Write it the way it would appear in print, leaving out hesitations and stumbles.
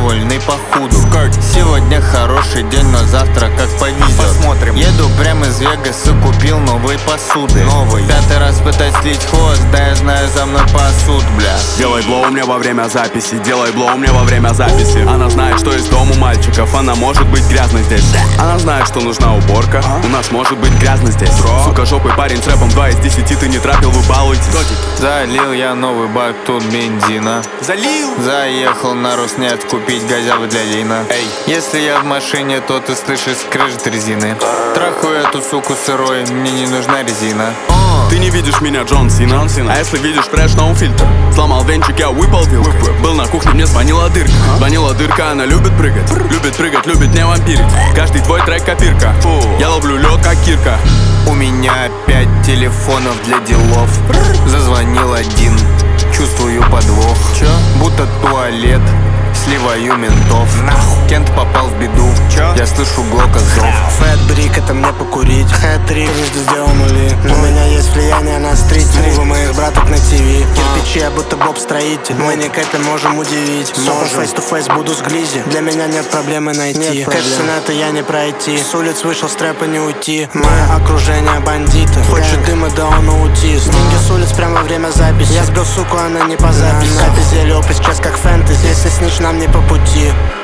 довольный походу. Сегодня хороший день, но завтра как повезет. Посмотрим. Еду прямо из Вегаса, купил новые посуды. Пятый раз пытаюсь слить хвост, да я знаю, за мной пасут, бля. Делай блоу мне во время записи, делай блоу мне во время записи. Она знает, что есть дом у мальчиков, она может быть грязной здесь. Она знает, что нужна уборка, у нас может быть грязно здесь. Сука, жопый парень с рэпом 2 из 10, ты не трапил, вы балуетесь. Залил я новый бак, тут бензина. Залил. Заехал на Роснефть купить газявы для Лина. Эй. Если я в машине, то ты слышишь скрежет резины. Трахаю эту суку сырой, мне не нужна резина. Ты не видишь меня, Джон Сина. А если видишь фреш, no фильтр. Сломал венчик, я выпал вилкой. Был на кухне, мне звонила дырка. Звонила дырка, она любит прыгать. Любит прыгать, любит не вампирить. Каждый твой трек копирка. Я ловлю лед, как кирка. У меня опять телефонов для делов. Зазвонил один, чувствую подвох. Будто туалет, сливаю ментов. Кент попал в беду, я слышу Глока зов. Фэтбрик, это мне покурить. Хэт-трик, трижды сделал нули. У меня есть влияние на стрит. Мувы моих браток на ТВ. Кирпичи, я будто Боб-строитель. Мы не кэпим, можем удивить. Сопа фейс-ту-фейс буду с глизи. Для меня нет проблемы найти. Кэш-сцена, это я не пройти. С улиц вышел, с трэпа не уйти. Мое окружение бандиты. Хочет дыма, да он аутист. Деньги с улиц прямо во время записи. Я сбил суку, она не по записи. Запись, опыт, сейчас как фэнтези. Если снич, нам не по пути.